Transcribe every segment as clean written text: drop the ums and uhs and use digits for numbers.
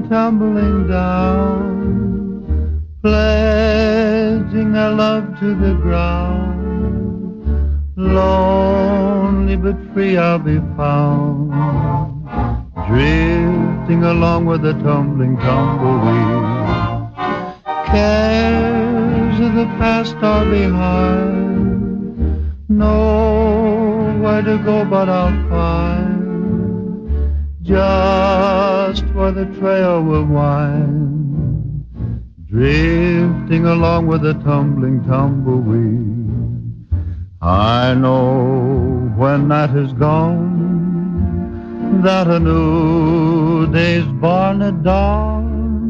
tumbling down, pledging their love to the ground. Lonely but free I'll be found, drifting along with the tumbling tumbleweed. Cares of the past are behind, nowhere to go but I'll find just where the trail will wind, drifting along with the tumbling tumbleweed. I know when that is gone, that a new day's born at dawn.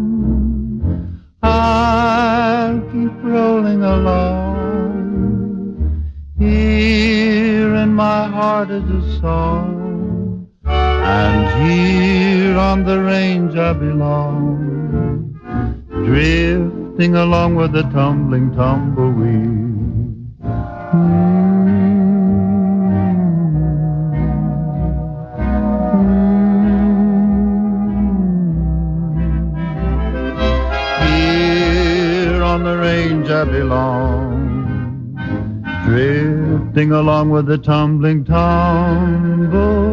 I'll keep rolling along, here in my heart is a song, and here on the range I belong, drifting along with the tumbling tumbleweed. Here on the range I belong, drifting along with the tumbling tumbleweed.